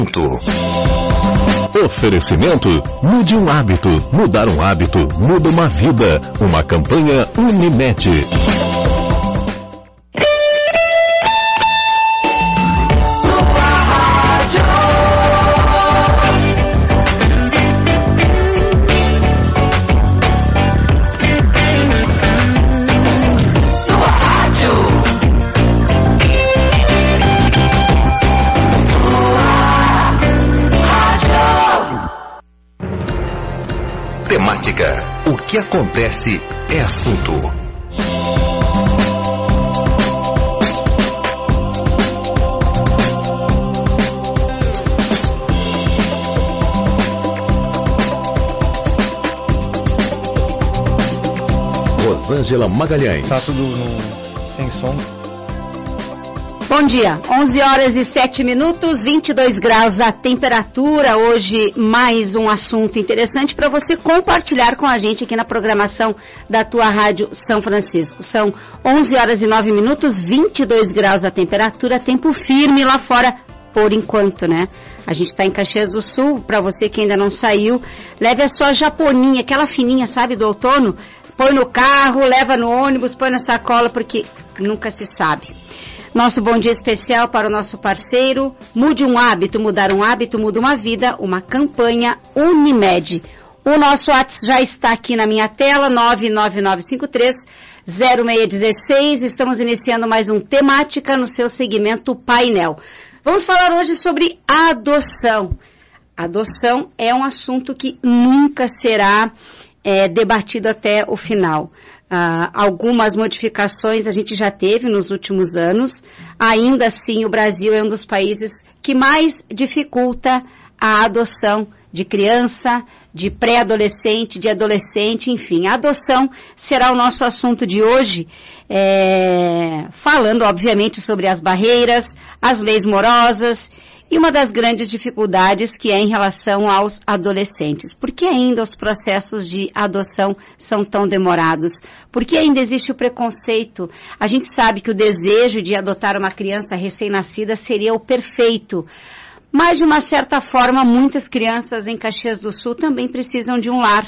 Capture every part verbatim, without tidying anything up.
Oferecimento: mude um hábito. Mudar um hábito muda uma vida. Uma campanha Unimed. Temática: o que acontece é assunto. Rosângela Magalhães. Tá tudo no... sem som. Bom dia, onze horas e sete minutos, vinte e dois graus a temperatura. Hoje mais um assunto interessante para você compartilhar com a gente aqui na programação da tua Rádio São Francisco. São onze horas e nove minutos, vinte e dois graus a temperatura, tempo firme lá fora por enquanto, né? A gente está em Caxias do Sul, para você que ainda não saiu, leve a sua japoninha, aquela fininha, sabe, do outono, põe no carro, leva no ônibus, põe na sacola, porque nunca se sabe. Nosso bom dia especial para o nosso parceiro, Mude um Hábito, mudar um hábito, muda uma vida, uma campanha Unimed. O nosso WhatsApp já está aqui na minha tela, nove nove nove cinco três zero seis um seis. Estamos iniciando mais um Temática no seu segmento Painel. Vamos falar hoje sobre adoção. Adoção é um assunto que nunca será é, debatido até o final. Uh, algumas modificações a gente já teve nos últimos anos. Ainda assim, o Brasil é um dos países que mais dificulta a adoção de criança, de pré-adolescente, de adolescente, enfim. A adoção será o nosso assunto de hoje, é, falando, obviamente, sobre as barreiras, as leis morosas e uma das grandes dificuldades que é em relação aos adolescentes. Por que ainda os processos de adoção são tão demorados? Por que ainda existe o preconceito? A gente sabe que o desejo de adotar uma criança recém-nascida seria o perfeito. Mas, de uma certa forma, muitas crianças em Caxias do Sul também precisam de um lar.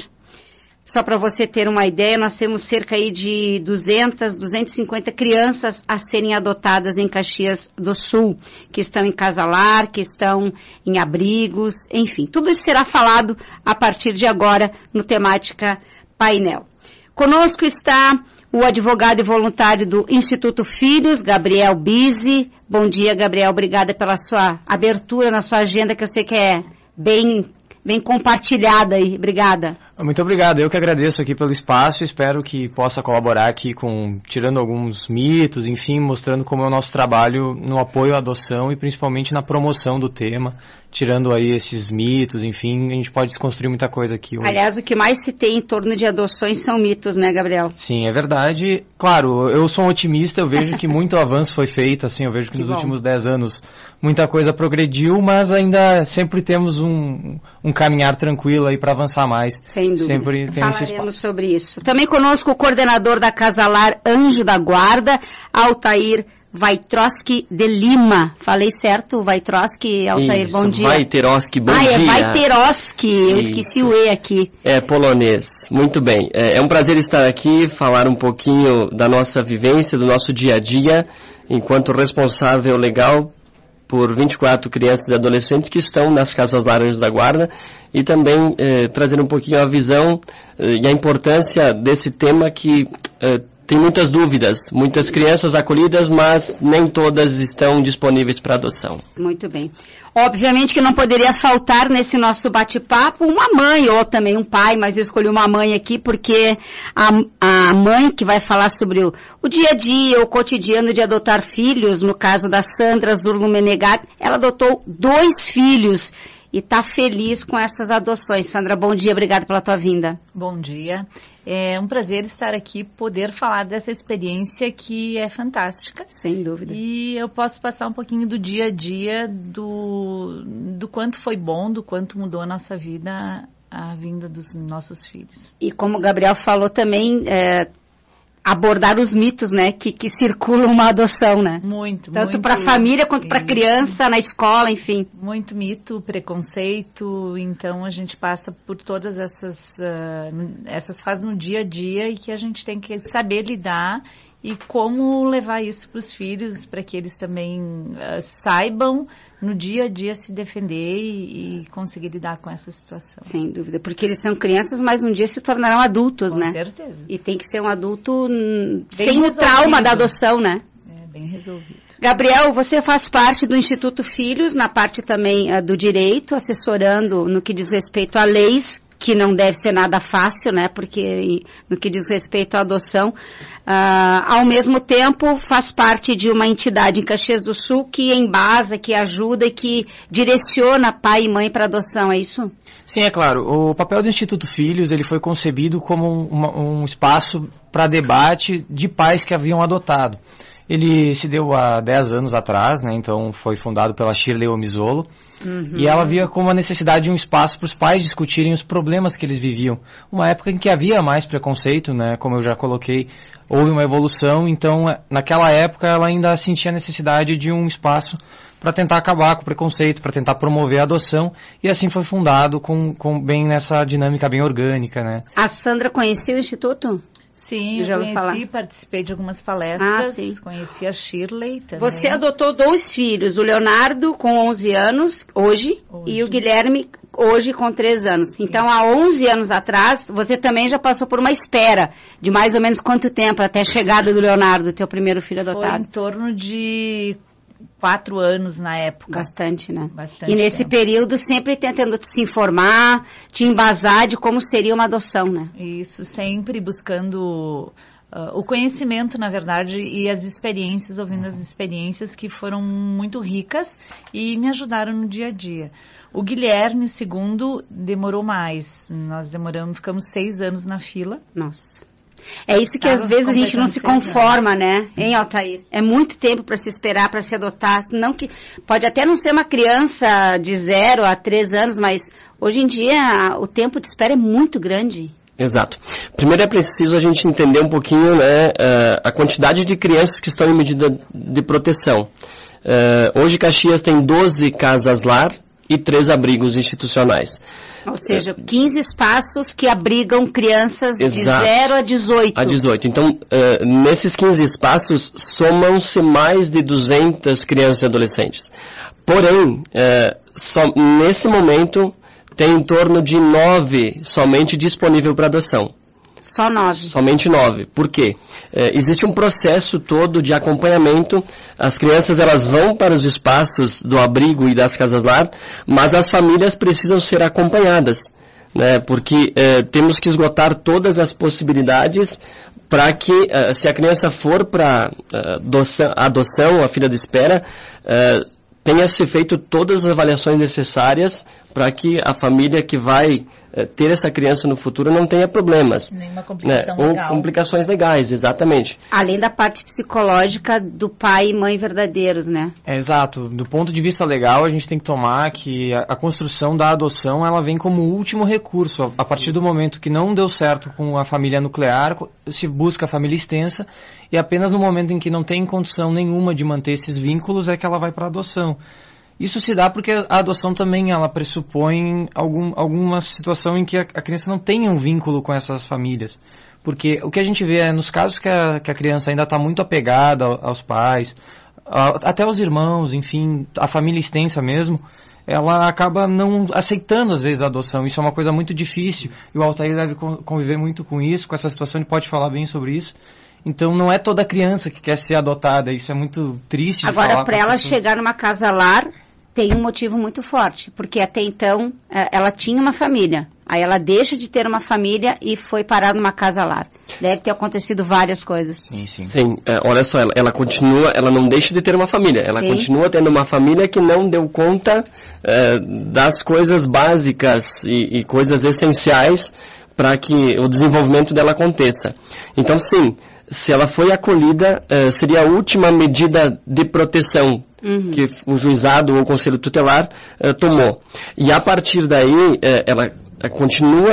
Só para você ter uma ideia, nós temos cerca aí de duzentas, duzentas e cinquenta crianças a serem adotadas em Caxias do Sul, que estão em casa-lar, que estão em abrigos, enfim. Tudo isso será falado a partir de agora no Temática Painel. Conosco está o advogado e voluntário do Instituto Filhos, Gabriel Bizzi. Bom dia, Gabriel. Obrigada pela sua abertura na sua agenda, que eu sei que é bem, bem compartilhada aí. Obrigada. Muito obrigado. Eu que agradeço aqui pelo espaço. Espero que possa colaborar aqui com, tirando alguns mitos, enfim, mostrando como é o nosso trabalho no apoio à adoção e principalmente na promoção do tema, tirando aí esses mitos, enfim, a gente pode desconstruir muita coisa aqui hoje. Aliás, o que mais se tem em torno de adoções são mitos, né, Gabriel? Sim, é verdade. Claro, eu sou um otimista, eu vejo que muito avanço foi feito, assim, eu vejo que, que nos bom. últimos dez anos muita coisa progrediu, mas ainda sempre temos um, um caminhar tranquilo aí para avançar mais. Sem dúvida. Sempre tem esse Falaremos sobre isso. Também conosco o coordenador da Casa Lar Anjo da Guarda, Altair Waitrowski de Lima. Falei certo, Waitrowski, Altair, Isso, bom dia. Waitrowski, bom ah, dia. Ah, é Waitrowski, eu Isso. esqueci o E aqui. É polonês, muito bem. É, é um prazer estar aqui, falar um pouquinho da nossa vivência, do nosso dia a dia, enquanto responsável legal por vinte e quatro crianças e adolescentes que estão nas Casas Laranjas da Guarda e também eh, trazer um pouquinho a visão eh, e a importância desse tema que eh, tem muitas dúvidas, muitas crianças acolhidas, mas nem todas estão disponíveis para adoção. Muito bem. Obviamente que não poderia faltar nesse nosso bate-papo uma mãe ou também um pai, mas eu escolhi uma mãe aqui porque a, a mãe que vai falar sobre o, o dia a dia, o cotidiano de adotar filhos, no caso da Sandra Zurlo Menegat, ela adotou dois filhos e está feliz com essas adoções. Sandra, bom dia, obrigada pela tua vinda. Bom dia. É um prazer estar aqui, poder falar dessa experiência que é fantástica. Sem dúvida. E eu posso passar um pouquinho do dia a dia, do, do quanto foi bom, do quanto mudou a nossa vida, a vinda dos nossos filhos. E como o Gabriel falou também, é, abordar os mitos, né, que, que circulam uma adoção, né? Muito, Tanto muito. para a família quanto para a criança, na escola, enfim. Muito mito, preconceito, então a gente passa por todas essas, uh, essas fases no dia a dia e que a gente tem que saber lidar e como levar isso para os filhos, para que eles também uh, saibam no dia a dia se defender e, e conseguir lidar com essa situação. Sem dúvida, porque eles são crianças, mas um dia se tornarão adultos, com né? Com certeza. E tem que ser um adulto bem sem resolvido. O trauma da adoção, né? É, bem resolvido. Gabriel, você faz parte do Instituto Filhos, na parte também uh, do direito, assessorando no que diz respeito a leis, que não deve ser nada fácil, né, porque no que diz respeito à adoção, uh, ao mesmo tempo faz parte de uma entidade em Caxias do Sul que embasa, que ajuda e que direciona pai e mãe para adoção, é isso? Sim, é claro. O papel do Instituto Filhos, ele foi concebido como uma, um espaço para debate de pais que haviam adotado. Ele se deu há dez anos atrás, né, então foi fundado pela Shirley Omizolo. Uhum. E ela via como a necessidade de um espaço para os pais discutirem os problemas que eles viviam. Uma época em que havia mais preconceito, né, como eu já coloquei, houve uma evolução, então naquela época ela ainda sentia a necessidade de um espaço para tentar acabar com o preconceito, para tentar promover a adoção, e assim foi fundado com, com bem nessa dinâmica bem orgânica, né. A Sandra conhecia o Instituto? Sim, eu já conheci, falar. participei de algumas palestras, ah, sim. Conheci a Shirley também. Você adotou dois filhos, o Leonardo com onze anos, hoje, hoje, e o Guilherme hoje com três anos. Então, isso. Há onze anos atrás, você também já passou por uma espera de mais ou menos quanto tempo até a chegada do Leonardo, teu primeiro filho adotado? Foi em torno de quatro anos na época. Bastante, né? Bastante e nesse tempo. período sempre tentando te se informar, te embasar de como seria uma adoção, né? Isso, sempre buscando uh, o conhecimento, na verdade, e as experiências, ouvindo as experiências que foram muito ricas e me ajudaram no dia a dia. O Guilherme, o segundo, demorou mais. Nós demoramos, ficamos seis anos na fila. Nossa. É isso que às vezes a gente não se conforma, né, hein, Altair? É muito tempo para se esperar, para se adotar. Não que, pode até não ser uma criança de zero a três anos, mas hoje em dia o tempo de espera é muito grande. Exato. Primeiro é preciso a gente entender um pouquinho, né, a quantidade de crianças que estão em medida de proteção. Hoje Caxias tem doze casas-lar e três abrigos institucionais. Ou seja, quinze espaços que abrigam crianças Exato. De zero a dezoito. A dezoito. Então, uh, nesses quinze espaços, somam-se mais de duzentas crianças e adolescentes. Porém, uh, só, nesse momento, tem em torno de nove somente disponível para adoção. Só nove. Somente nove. Por quê? É, existe um processo todo de acompanhamento. As crianças, elas vão para os espaços do abrigo e das casas-lar, mas as famílias precisam ser acompanhadas, né? Porque é, temos que esgotar todas as possibilidades para que, é, se a criança for para é, adoção, adoção, a fila de espera, é, tenha-se feito todas as avaliações necessárias para que a família que vai eh, ter essa criança no futuro não tenha problemas. Nenhuma complicação né? legal. Ou complicações legais, exatamente. Além da parte psicológica do pai e mãe verdadeiros, né? É, exato. Do ponto de vista legal, a gente tem que tomar que a, a construção da adoção, ela vem como último recurso. A, a partir do momento que não deu certo com a família nuclear, se busca a família extensa, e apenas no momento em que não tem condição nenhuma de manter esses vínculos é que ela vai para a adoção. Isso se dá porque a adoção também ela pressupõe algum, alguma situação em que a, a criança não tenha um vínculo com essas famílias. Porque o que a gente vê é nos casos que a, que a criança ainda está muito apegada aos pais, a, até aos irmãos, enfim, a família extensa mesmo, ela acaba não aceitando às vezes a adoção. Isso é uma coisa muito difícil e o Altair deve conviver muito com isso, com essa situação, ele pode falar bem sobre isso. Então não é toda criança que quer ser adotada, isso é muito triste de falar. Agora, para ela chegar numa casa-lar, tem um motivo muito forte, porque até então ela tinha uma família. Aí ela deixa de ter uma família e foi parar numa casa-lar. Deve ter acontecido várias coisas. Sim, sim. Sim, é, olha só, ela, ela continua, ela não deixa de ter uma família. Ela sim. continua tendo uma família que não deu conta é, das coisas básicas e, e coisas essenciais para que o desenvolvimento dela aconteça. Então, sim, se ela foi acolhida, uh, seria a última medida de proteção uhum. que o juizado ou o conselho tutelar uh, tomou. E a partir daí, uh, ela uh, continua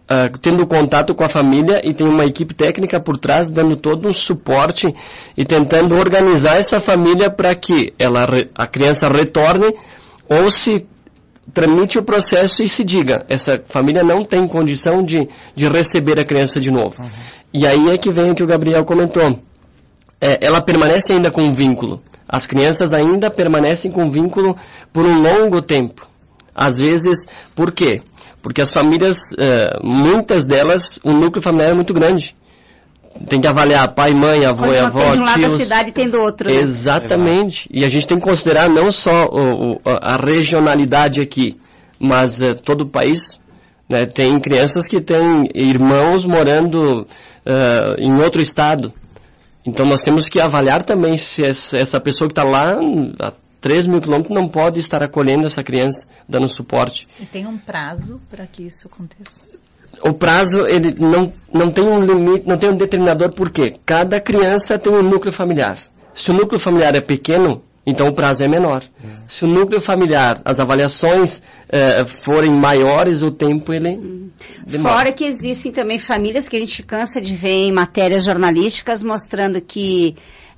uh, tendo contato com a família e tem uma equipe técnica por trás dando todo um suporte e tentando organizar essa família para que ela, a criança retorne ou se tramite o processo e se diga, essa família não tem condição de, de receber a criança de novo. Uhum. E aí é que vem o que o Gabriel comentou. É, ela permanece ainda com um vínculo. As crianças ainda permanecem com vínculo por um longo tempo. Às vezes, por quê? Porque as famílias, é, muitas delas, o núcleo familiar é muito grande. Tem que avaliar pai, mãe, avô Quando e avó, tem de um lado tios. da cidade e tem do outro. Né? Exatamente. E a gente tem que considerar não só o, o, a regionalidade aqui, mas uh, todo o país. Né? Tem crianças que têm irmãos morando uh, em outro estado. Então nós temos que avaliar também se essa pessoa que está lá a três mil quilômetros não pode estar acolhendo essa criança, dando suporte. E tem um prazo para que isso aconteça? O prazo, ele não, não tem um limite, não tem um determinador, por quê? Cada criança tem um núcleo familiar. Se o núcleo familiar é pequeno, então o prazo é menor. É. Se o núcleo familiar, as avaliações eh, forem maiores, o tempo ele hum. demora. Fora que existem também famílias que a gente cansa de ver em matérias jornalísticas mostrando que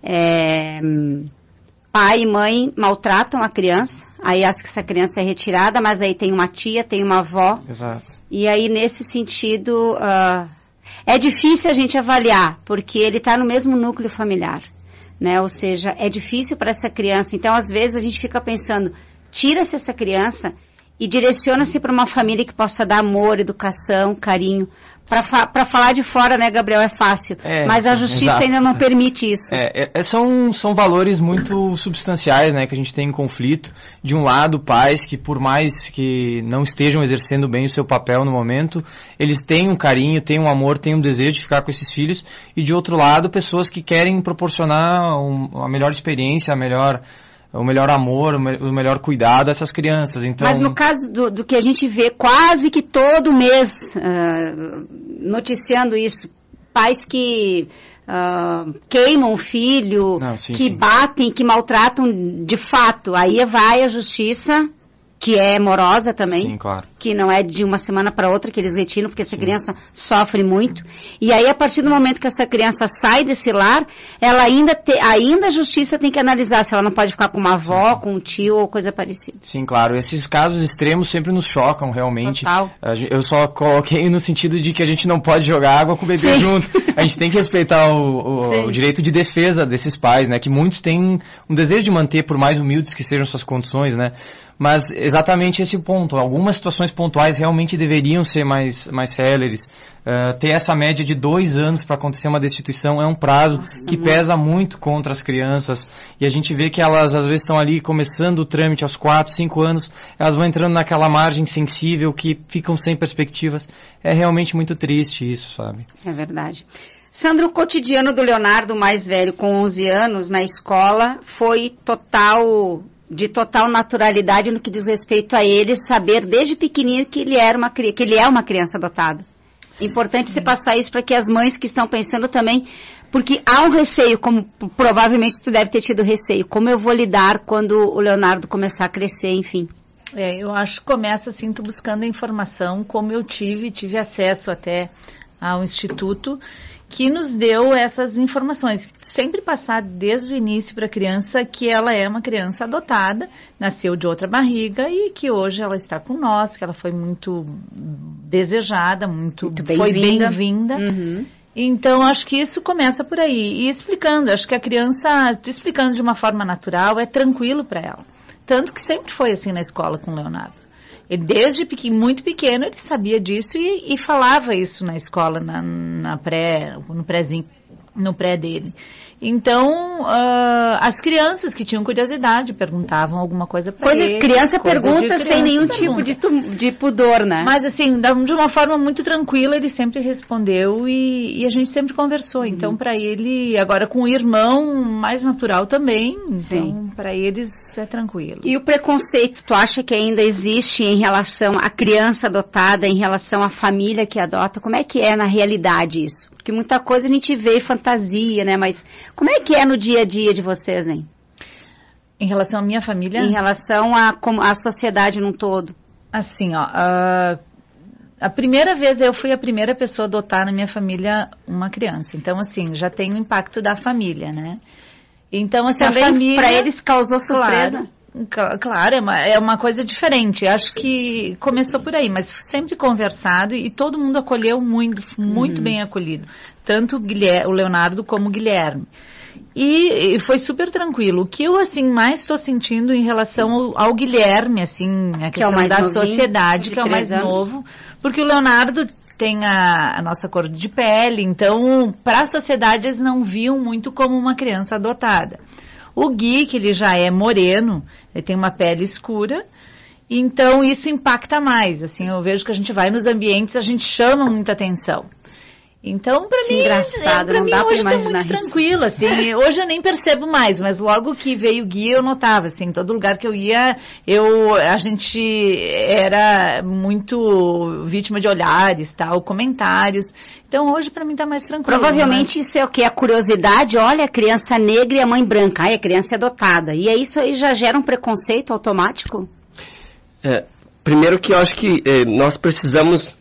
é, pai e mãe maltratam a criança, aí acha que essa criança é retirada, mas aí tem uma tia, tem uma avó. Exato. E aí, nesse sentido, uh, é difícil a gente avaliar, porque ele está no mesmo núcleo familiar, né? Ou seja, é difícil para essa criança. Então, às vezes, a gente fica pensando, tira-se essa criança e direciona-se para uma família que possa dar amor, educação, carinho. Para fa falar de fora, né, Gabriel, é fácil, é, mas a justiça exato. ainda não permite isso. É, é, são, são valores muito substanciais, né, que a gente tem em conflito. De um lado, pais que, por mais que não estejam exercendo bem o seu papel no momento, eles têm um carinho, têm um amor, têm um desejo de ficar com esses filhos. E de outro lado, pessoas que querem proporcionar um, a melhor experiência, a melhor... o melhor amor, o melhor cuidado a essas crianças. Então... Mas no caso do, do que a gente vê quase que todo mês uh, noticiando isso, pais que uh, queimam o filho, Não, sim, que sim. batem, que maltratam de fato, aí vai a justiça, que é morosa também, sim, claro. que não é de uma semana para outra que eles retiram, porque essa criança sofre muito. E aí, a partir do momento que essa criança sai desse lar, ela ainda, te, ainda a justiça tem que analisar se ela não pode ficar com uma avó, sim, sim. com um tio ou coisa parecida. Sim, claro. Esses casos extremos sempre nos chocam, realmente. Total. Eu só coloquei no sentido de que a gente não pode jogar água com o bebê sim. junto. A gente tem que respeitar o, o, o direito de defesa desses pais, né? Que muitos têm um desejo de manter, por mais humildes que sejam suas condições, né? Mas exatamente esse ponto. Algumas situações pontuais realmente deveriam ser mais, mais céleres. Uh, ter essa média de dois anos para acontecer uma destituição é um prazo Nossa, que mãe. pesa muito contra as crianças. E a gente vê que elas às vezes estão ali começando o trâmite aos quatro, cinco anos, elas vão entrando naquela margem sensível que ficam sem perspectivas. É realmente muito triste isso, sabe? É verdade. Sandra, o cotidiano do Leonardo mais velho, com onze anos, na escola, foi total... de total naturalidade no que diz respeito a ele saber desde pequenininho que ele, era uma, que ele é uma criança adotada. Importante se passar isso para que as mães que estão pensando também, porque há um receio, como provavelmente tu deve ter tido receio, como eu vou lidar quando o Leonardo começar a crescer, enfim. É, eu acho que começa assim, tu buscando a informação, como eu tive, tive acesso até ao Instituto, que nos deu essas informações. Sempre passar desde o início para a criança que ela é uma criança adotada, nasceu de outra barriga e que hoje ela está com nós, que ela foi muito desejada, muito, muito bem foi bem-vinda. Uhum. Então, acho que isso começa por aí. E explicando, acho que a criança, explicando de uma forma natural, é tranquilo para ela. Tanto que sempre foi assim na escola com o Leonardo. Ele, desde pequeno, muito pequeno, ele sabia disso e, e falava isso na escola, na, na pré, no prézinho, no pré dele. Então, uh, as crianças que tinham curiosidade perguntavam alguma coisa para ele. Criança pergunta criança sem nenhum pergunta. tipo de, tu, de pudor, né? Mas assim, de uma forma muito tranquila, ele sempre respondeu e, e a gente sempre conversou. Uhum. Então, para ele, agora com o irmão, mais natural também. Então, para eles é tranquilo. E o preconceito, tu acha que ainda existe em relação à criança adotada, em relação à família que adota? Como é que é na realidade isso? Porque muita coisa a gente vê fantasia, né? Mas como é que é no dia a dia de vocês, hein? Em relação à minha família? Em relação à, à sociedade num todo. Assim, ó, a, a primeira vez eu fui a primeira pessoa a adotar na minha família uma criança. Então, assim, já tem o impacto da família, né? Então, assim, também a família... para eles causou surpresa? Claro, claro é, uma, é uma coisa diferente. Acho que começou por aí, mas sempre conversado e todo mundo acolheu muito, muito uhum. bem acolhido. Tanto o, Guilherme, o Leonardo como o Guilherme. E, e foi super tranquilo. O que eu, assim, mais estou sentindo em relação ao, ao Guilherme, assim, a que questão é da novinho, sociedade, que é o mais anos. novo, porque o Leonardo tem a, a nossa cor de pele, então, para a sociedade, eles não viam muito como uma criança adotada. O Gui, que ele já é moreno, ele tem uma pele escura, então isso impacta mais, assim, eu vejo que a gente vai nos ambientes, a gente chama muita atenção. Então, para mim, engraçado, é, pra não mim dá hoje pra tá muito isso. tranquilo, assim, hoje eu nem percebo mais, mas logo que veio o Gui eu notava, assim, todo lugar que eu ia, eu, a gente era muito vítima de olhares, tal, comentários, então hoje para mim tá mais tranquilo. Provavelmente mas... isso é o que? A curiosidade, olha, a criança negra e a mãe branca, ai, a criança é adotada, e é isso aí já gera um preconceito automático? É, primeiro que eu acho que eh, nós precisamos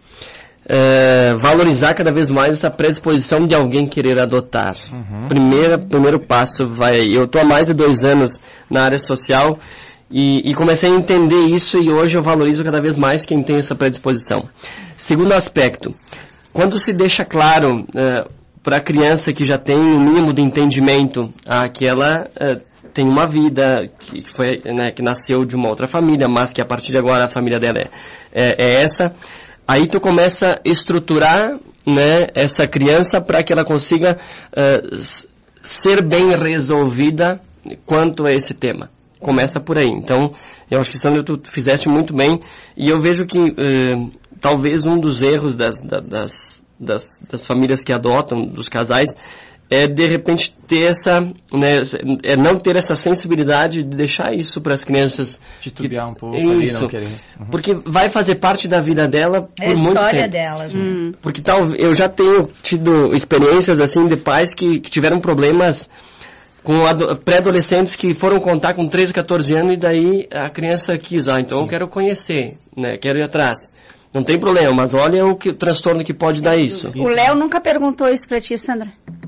É, valorizar cada vez mais essa predisposição de alguém querer adotar. Uhum. Primeiro, primeiro passo vai... Eu estou há mais de dois anos na área social e, e comecei a entender isso e hoje eu valorizo cada vez mais quem tem essa predisposição. Segundo aspecto, quando se deixa claro é, para a criança que já tem um mínimo de entendimento ah, que ela é, tem uma vida, que, foi, né, que nasceu de uma outra família, mas que a partir de agora a família dela é, é, é essa... Aí tu começa a estruturar, né, essa criança para que ela consiga uh, ser bem resolvida quanto a esse tema. Começa por aí. Então, eu acho que, Sandra, tu fizeste muito bem. E eu vejo que uh, talvez um dos erros das, das, das, das famílias que adotam, dos casais, é de repente ter essa, né, é não ter essa sensibilidade de deixar isso para as crianças titubear um pouco isso, ali, não querer. Uhum. Porque vai fazer parte da vida dela por é muito tempo. É a história delas. Hum. Porque tal, eu já tenho tido experiências assim de pais que, que tiveram problemas com pré-adolescentes que foram contar com treze, quatorze anos e daí a criança quis, ah, então Sim. eu quero conhecer, né, quero ir atrás. Não tem problema, mas olha o, que, o transtorno que pode Sim. dar isso. O Léo nunca perguntou isso para ti, Sandra?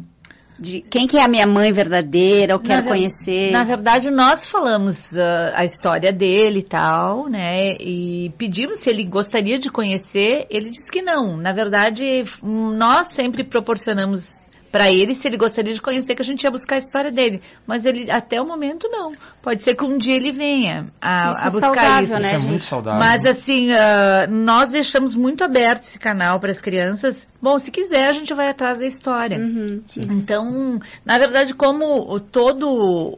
De quem que é a minha mãe verdadeira, eu quero na conhecer. Na verdade, nós falamos uh, a história dele e tal, né, e pedimos se ele gostaria de conhecer, ele disse que não. Na verdade, nós sempre proporcionamos para ele se ele gostaria de conhecer, que a gente ia buscar a história dele. Mas ele, até o momento, não. Pode ser que um dia ele venha a, isso a buscar saudável, isso. Né, isso é muito saudável. Mas assim, uh, nós deixamos muito aberto esse canal para as crianças. Bom, se quiser, a gente vai atrás da história. Uhum, então, na verdade, como o, todo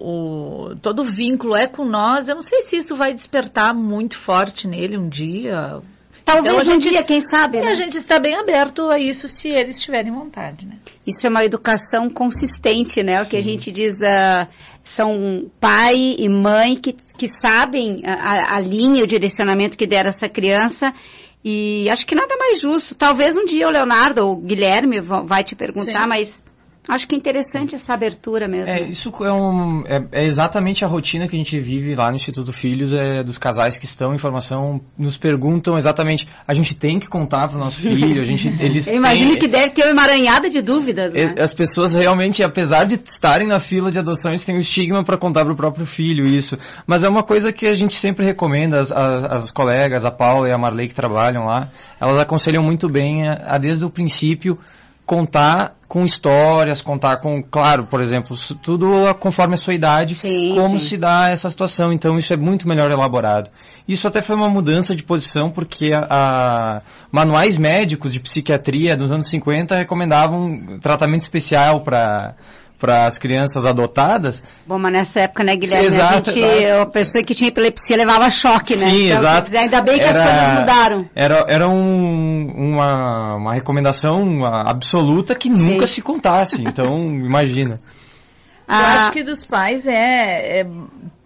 o todo vínculo é com nós, eu não sei se isso vai despertar muito forte nele um dia. Talvez então, um gente, dia, quem sabe, né? A gente está bem aberto a isso se eles tiverem vontade, né? Isso é uma educação consistente, né? Sim. O que a gente diz, uh, são pai e mãe que, que sabem a, a linha, o direcionamento que deram a essa criança e acho que nada mais justo. Talvez um dia o Leonardo ou o Guilherme vai te perguntar, Sim. mas... Acho que é interessante essa abertura mesmo. É, isso é, um, é, é exatamente a rotina que a gente vive lá no Instituto Filhos, é, dos casais que estão em formação, nos perguntam exatamente, a gente tem que contar para o nosso filho, a gente, eles Eu imagino têm, que deve ter uma emaranhada de dúvidas, né? As pessoas realmente, apesar de estarem na fila de adoção, eles têm um estigma para contar para o próprio filho isso. Mas é uma coisa que a gente sempre recomenda, as, as, as colegas, a Paula e a Marley que trabalham lá, elas aconselham muito bem a, a desde o princípio, contar com histórias, contar com, claro, por exemplo, tudo conforme a sua idade, sim, como sim. se dá essa situação. Então, isso é muito melhor elaborado. Isso até foi uma mudança de posição, porque a, a manuais médicos de psiquiatria dos anos cinquenta recomendavam tratamento especial para para as crianças adotadas. Bom, mas nessa época, né, Guilherme, exato, a, gente, exato. a pessoa que tinha epilepsia levava choque, né? Sim, então, exato. Dizer, ainda bem que era, as coisas mudaram. Era, era um, uma, uma recomendação absoluta que nunca Sim. se contasse, então imagina. Ah, eu acho que dos pais é... é...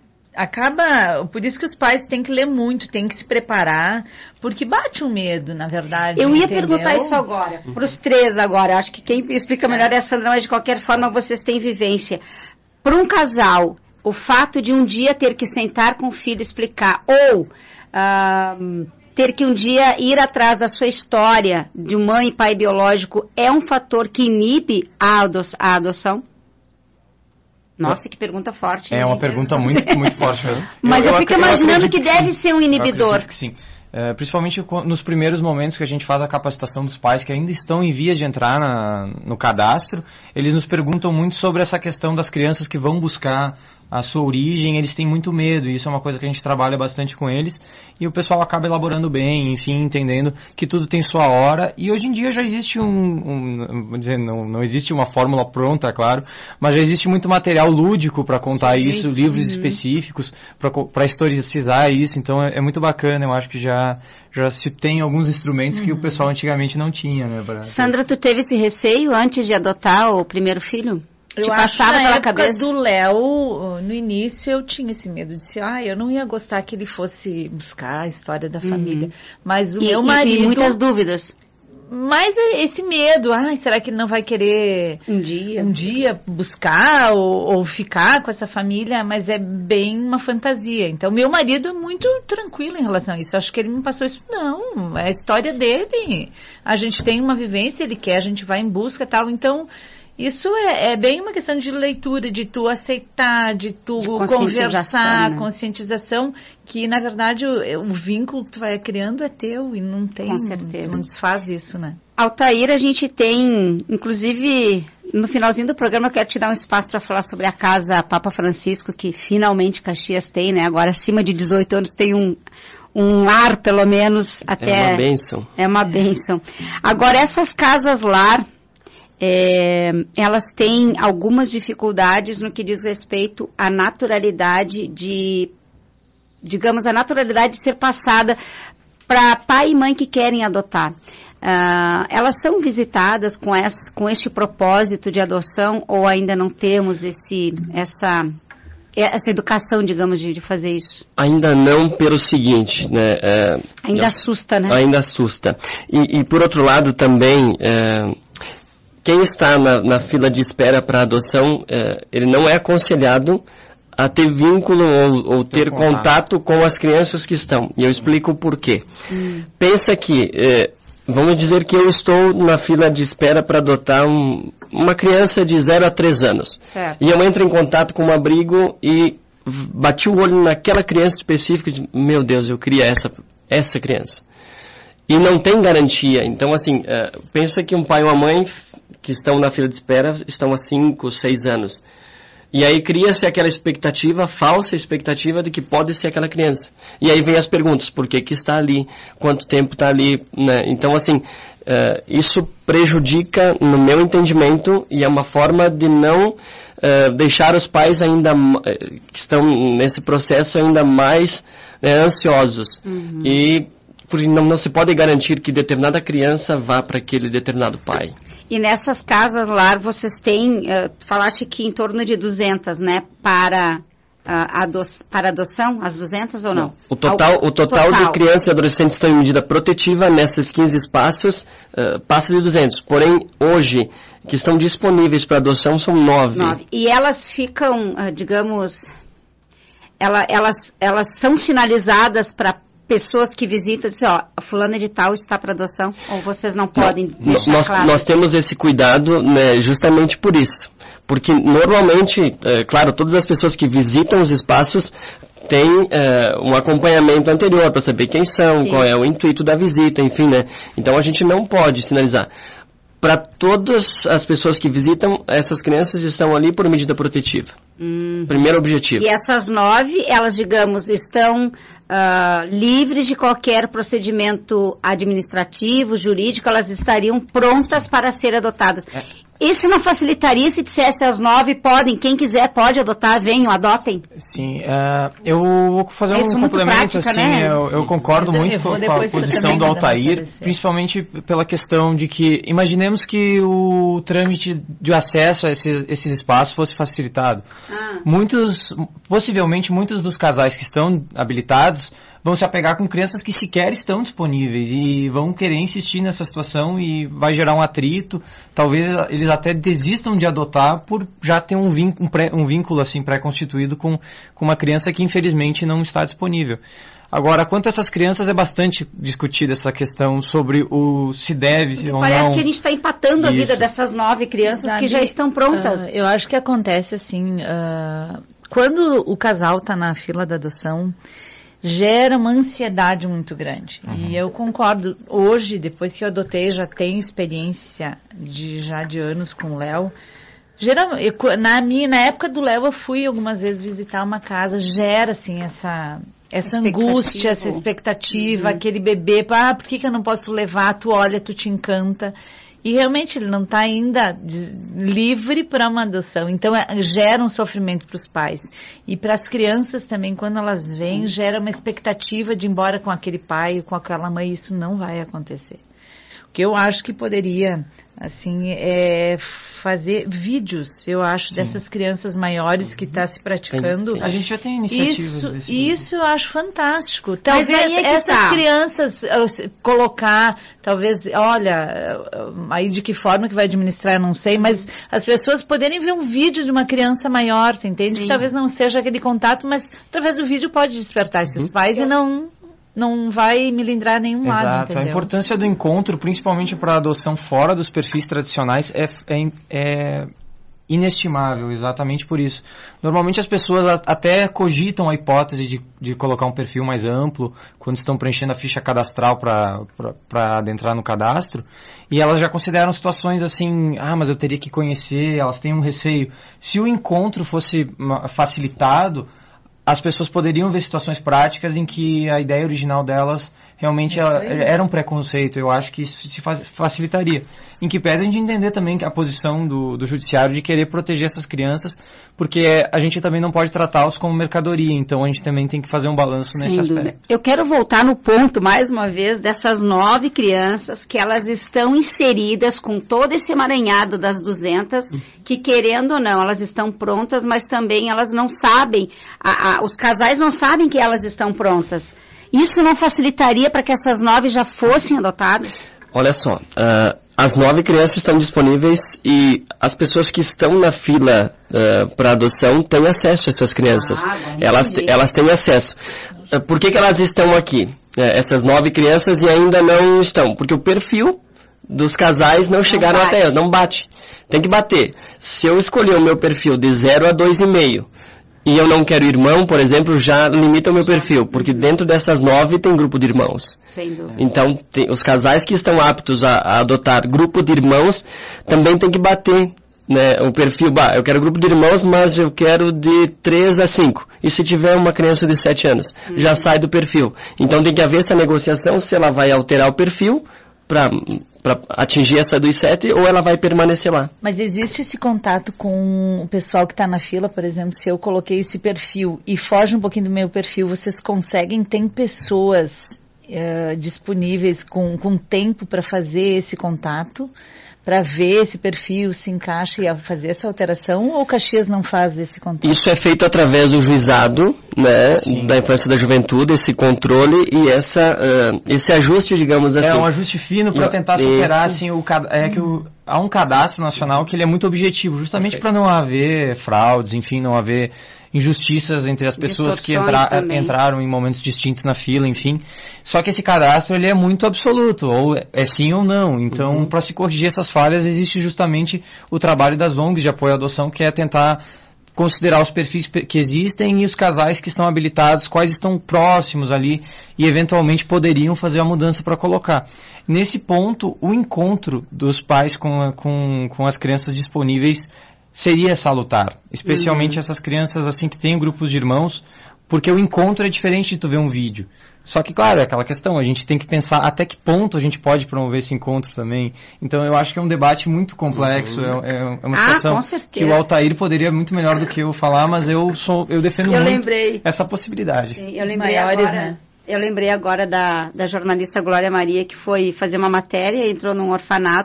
Acaba, por isso que os pais têm que ler muito, têm que se preparar, porque bate um medo, na verdade. Eu ia entendeu? perguntar isso agora, para os três agora, acho que quem explica melhor é a Sandra, mas de qualquer forma vocês têm vivência. Para um casal, o fato de um dia ter que sentar com o filho e explicar, ou uh, ter que um dia ir atrás da sua história de mãe e pai biológico é um fator que inibe a, ado a adoção? Nossa, que pergunta forte. É né? uma pergunta muito, muito forte mesmo. Mas eu, eu fico imaginando que, que deve sim. ser um inibidor. Eu acredito que sim. É, principalmente nos primeiros momentos que a gente faz a capacitação dos pais que ainda estão em vias de entrar na, no cadastro, eles nos perguntam muito sobre essa questão das crianças que vão buscar a sua origem, eles têm muito medo, e isso é uma coisa que a gente trabalha bastante com eles, e o pessoal acaba elaborando bem, enfim, entendendo que tudo tem sua hora, e hoje em dia já existe um, um vou dizer, não, não existe uma fórmula pronta, claro, mas já existe muito material lúdico para contar Sim. isso, livros uhum. específicos para historicizar isso, então é, é muito bacana, eu acho que já, já se tem alguns instrumentos uhum. que o pessoal antigamente não tinha, né? Pra... Sandra, tu teve esse receio antes de adotar o primeiro filho? Eu Te acho passava que na pela época cabeça do Léo, no início eu tinha esse medo de ser, ah, eu não ia gostar que ele fosse buscar a história da família. Uhum. Mas o e, meu marido... E muitas dúvidas. Mas esse medo, ah, será que ele não vai querer um dia, um dia buscar ou, ou ficar com essa família? Mas é bem uma fantasia. Então, meu marido é muito tranquilo em relação a isso. Eu acho que ele não passou isso, não. É a história dele. A gente tem uma vivência, ele quer, a gente vai em busca e tal. Então... Isso é, é bem uma questão de leitura, de tu aceitar, de tu de conversar, né? conscientização, que na verdade o, o vínculo que tu vai criando é teu e não tem, Com certeza. Não desfaz isso, né? Altair, a gente tem, inclusive, no finalzinho do programa eu quero te dar um espaço para falar sobre a Casa Papa Francisco, que finalmente Caxias tem, né? Agora acima de dezoito anos tem um... um lar, pelo menos, até... É uma bênção. É uma bênção. Agora, essas casas-lar, é, elas têm algumas dificuldades no que diz respeito à naturalidade de, digamos, a naturalidade de ser passada para pai e mãe que querem adotar. Uh, elas são visitadas com, essa, com este propósito de adoção ou ainda não temos esse, essa... essa educação, digamos, de, de fazer isso? Ainda não, pelo seguinte, né? É, ainda assusta, né? Ainda assusta. E, e por outro lado também, é, quem está na, na fila de espera para adoção, é, ele não é aconselhado a ter vínculo ou, ou ter contato. contato com as crianças que estão. E eu explico o porquê. Hum. Pensa que, é, vamos dizer que eu estou na fila de espera para adotar um, uma criança de zero a três anos. Certo. E eu entro em contato com um abrigo e bati o olho naquela criança específica e disse, meu Deus, eu queria essa, essa criança. E não tem garantia. Então, assim, uh, pensa que um pai e uma mãe que estão na fila de espera estão há cinco, seis anos. E aí cria-se aquela expectativa, falsa expectativa de que pode ser aquela criança. E aí vem as perguntas, por que que está ali? Quanto tempo está ali? Né? Então, assim, uh, isso prejudica, no meu entendimento, e é uma forma de não uh, deixar os pais ainda, uh, que estão nesse processo ainda mais né, ansiosos. Uhum. E porque não, não se pode garantir que determinada criança vá para aquele determinado pai. E nessas casas lá, vocês têm, uh, falaste que em torno de duzentas, né, para, uh, ado para adoção, as duzentas ou não? não. O, total, Al o total, total de crianças e adolescentes estão em medida protetiva nesses quinze espaços, uh, passa de duzentos. Porém, hoje, que estão disponíveis para adoção são nove. nove. E elas ficam, uh, digamos, ela, elas, elas são sinalizadas para pessoas que visitam, dizem, ó, a fulana de tal está para adoção, ou vocês não podem não, deixar nós, claro? Nós temos esse cuidado, né, justamente por isso. Porque normalmente, é, claro, todas as pessoas que visitam os espaços têm é, um acompanhamento anterior para saber quem são, Sim. qual é o intuito da visita, enfim, né? Então a gente não pode sinalizar. Para todas as pessoas que visitam, essas crianças estão ali por medida protetiva. Hum. Primeiro objetivo. E essas nove, elas, digamos, estão uh, livres de qualquer procedimento administrativo, jurídico, elas estariam prontas para ser adotadas. É. Isso não facilitaria se dissesse as nove podem, quem quiser pode adotar, venham, adotem? Sim, uh, eu vou fazer é um complemento, prática, assim, né? eu, eu concordo eu muito com, com a posição do Altair, principalmente pela questão de que, imaginemos que o trâmite de acesso a esses, esses espaços fosse facilitado. Ah. Muitos, possivelmente muitos dos casais que estão habilitados vão se apegar com crianças que sequer estão disponíveis e vão querer insistir nessa situação e vai gerar um atrito. Talvez eles até desistam de adotar por já ter um vínculo, um pré, um vínculo assim, pré-constituído com, com uma criança que infelizmente não está disponível. Agora, quanto a essas crianças, é bastante discutida essa questão sobre o se deve se ou não. Parece que a gente está empatando a vida dessas nove crianças Sabe, que já estão prontas. Uh, eu acho que acontece assim, uh, quando o casal está na fila da adoção, gera uma ansiedade muito grande. Uhum. E eu concordo. Hoje, depois que eu adotei, já tenho experiência de, já de anos com o Léo. Gera, eu, na, minha, na época do Léo, eu fui algumas vezes visitar uma casa, gera assim essa... Essa angústia, essa expectativa, uhum. aquele bebê, ah, por que, que eu não posso levar? Tu olha, tu te encanta. E realmente ele não está ainda de, livre para uma adoção. Então é, gera um sofrimento para os pais. E para as crianças também, quando elas vêm, gera uma expectativa de ir embora com aquele pai, com aquela mãe. Isso não vai acontecer. O que eu acho que poderia, assim, é fazer vídeos, eu acho, Sim. dessas crianças maiores que está se praticando. A gente já tem iniciativas isso, desse Isso tipo. Eu acho fantástico. Talvez é essas tá. crianças uh, colocar, talvez, olha, uh, aí de que forma que vai administrar, eu não sei, mas as pessoas poderem ver um vídeo de uma criança maior, tu entende? Que talvez não seja aquele contato, mas através do vídeo pode despertar esses uhum. pais eu... e não... não vai melindrar nenhum Exato. lado, entendeu? A importância do encontro, principalmente para a adoção fora dos perfis tradicionais, é, é, é inestimável, exatamente por isso. Normalmente as pessoas a, até cogitam a hipótese de, de colocar um perfil mais amplo quando estão preenchendo a ficha cadastral para adentrar no cadastro, e elas já consideram situações assim, ah, mas eu teria que conhecer, elas têm um receio. Se o encontro fosse facilitado, as pessoas poderiam ver situações práticas em que a ideia original delas realmente ela, era um preconceito. Eu acho que isso se facilitaria. Em que pese a gente entender também a posição do, do judiciário de querer proteger essas crianças, porque a gente também não pode tratá-los como mercadoria, então a gente também tem que fazer um balanço Sem nesse dúvida. aspecto. Eu quero voltar no ponto, mais uma vez, dessas nove crianças que elas estão inseridas com todo esse emaranhado das duzentas, que querendo ou não, elas estão prontas, mas também elas não sabem, a, a, os casais não sabem que elas estão prontas. Isso não facilitaria para que essas nove já fossem adotadas? Olha só, uh, as nove crianças estão disponíveis e as pessoas que estão na fila uh, para adoção têm acesso a essas crianças. Ah, elas, elas têm acesso. Uh, por que, que elas estão aqui? Uh, essas nove crianças e ainda não estão? Porque o perfil dos casais não, não chegaram bate. até, não bate. Tem que bater. Se eu escolher o meu perfil de zero a dois vírgula cinco e eu não quero irmão, por exemplo, já limita o meu perfil, porque dentro dessas nove tem grupo de irmãos. Sem dúvida. Então, tem, os casais que estão aptos a, a adotar grupo de irmãos também tem que bater, né, o perfil. Bah, eu quero grupo de irmãos, mas eu quero de três a cinco. E se tiver uma criança de sete anos, uhum. já sai do perfil. Então tem que haver essa negociação, se ela vai alterar o perfil para para atingir essa dos sete, ou ela vai permanecer lá. Mas existe esse contato com o pessoal que está na fila, por exemplo, se eu coloquei esse perfil e foge um pouquinho do meu perfil, vocês conseguem, tem pessoas uh, disponíveis com, com tempo para fazer esse contato, para ver esse perfil se encaixa e fazer essa alteração, ou o Caxias não faz esse controle? Isso é feito através do juizado, né, Sim. da infância e da juventude, esse controle e essa, uh, esse ajuste, digamos assim. É um ajuste fino para tentar superar, assim, o, é que o, há um cadastro nacional que ele é muito objetivo, justamente para não haver fraudes, enfim, não haver injustiças entre as pessoas que entra, entraram em momentos distintos na fila, enfim. Só que esse cadastro, ele é muito absoluto, ou é sim ou não. Então, uhum. para se corrigir essas falhas, existe justamente o trabalho das O N Gs de apoio à adoção, que é tentar considerar os perfis que existem e os casais que estão habilitados, quais estão próximos ali e eventualmente poderiam fazer a mudança para colocar. Nesse ponto, o encontro dos pais com, com, com as crianças disponíveis seria salutar, especialmente uhum. essas crianças assim que têm grupos de irmãos, porque o encontro é diferente de tu ver um vídeo. Só que, claro, é aquela questão, a gente tem que pensar até que ponto a gente pode promover esse encontro também. Então, eu acho que é um debate muito complexo, uhum. é, é uma situação ah, que o Altair poderia muito melhor do que eu falar, mas eu, sou, eu defendo eu muito lembrei. essa possibilidade. Sim, eu lembrei maiores, agora, né? Eu lembrei agora da, da jornalista Glória Maria, que foi fazer uma matéria, entrou num orfanato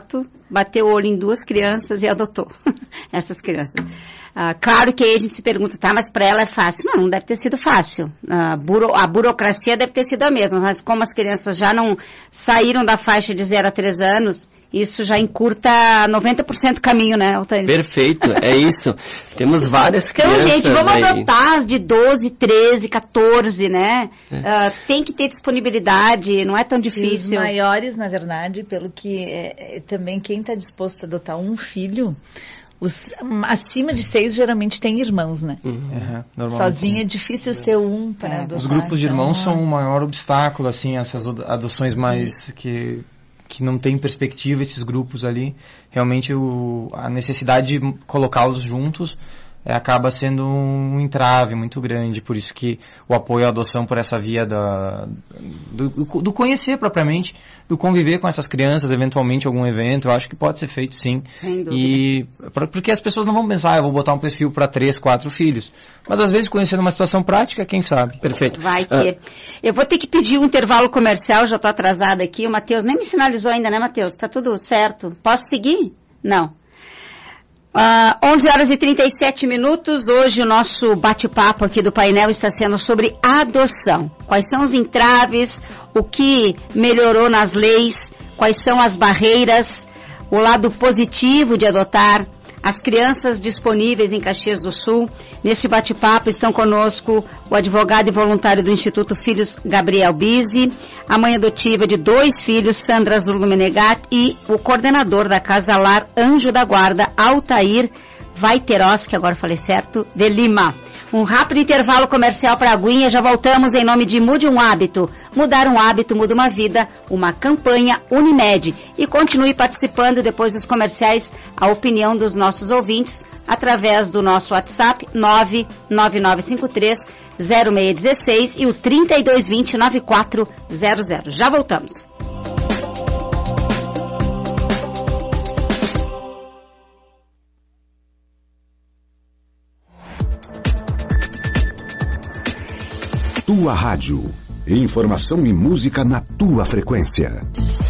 bateu o olho em duas crianças e adotou essas crianças. Ah, claro que aí a gente se pergunta, tá, mas para ela é fácil. Não, não deve ter sido fácil. A, buro, a burocracia deve ter sido a mesma, mas como as crianças já não saíram da faixa de zero a três anos, isso já encurta noventa por cento do caminho, né, Otânio? Perfeito, é isso. Temos várias crianças. Então, gente, vamos aí. adotar as de doze, treze, catorze, né? É. Uh, tem que ter disponibilidade, não é tão difícil. E os maiores, na verdade, pelo que é, é, também quem está disposto a adotar um filho, os acima de seis geralmente tem irmãos, né? Uhum. Uhum, Sozinho é difícil ser um para é, adotar. Os grupos de irmãos então, são o maior obstáculo, assim, essas adoções mais que... que não tem perspectiva, esses grupos ali, realmente o, a necessidade de colocá-los juntos é, acaba sendo um entrave muito grande, por isso que o apoio à adoção por essa via da, do, do conhecer propriamente, do conviver com essas crianças, eventualmente algum evento, eu acho que pode ser feito sim. Sem dúvida. E porque as pessoas não vão pensar, ah, eu vou botar um perfil para três, quatro filhos, mas às vezes conhecendo uma situação prática, quem sabe. Perfeito. Vai que... Ah. Eu vou ter que pedir um intervalo comercial, já estou atrasada aqui, o Matheus nem me sinalizou ainda, né, Matheus? Tá tudo certo? Posso seguir? Não. Uh, onze horas e trinta e sete minutos, hoje o nosso bate-papo aqui do painel está sendo sobre adoção. Quais são os entraves, o que melhorou nas leis, quais são as barreiras, o lado positivo de adotar, as crianças disponíveis em Caxias do Sul. Neste bate-papo estão conosco o advogado e voluntário do Instituto Filhos, Gabriel Bizzi, a mãe adotiva de dois filhos, Sandra Zurlo Menegat, e o coordenador da Casa Lar Anjo da Guarda, Altair Vaiteros, que agora falei certo, de Lima. Um rápido intervalo comercial para a aguinha, já voltamos em nome de Mude um Hábito. Mudar um hábito muda uma vida, uma campanha Unimed. E continue participando depois dos comerciais, a opinião dos nossos ouvintes, através do nosso WhatsApp nove nove nove cinco três zero seis um seis e o trinta e dois vinte, noventa e quatro zero zero. Já voltamos. Tua Rádio. Informação e música na tua frequência.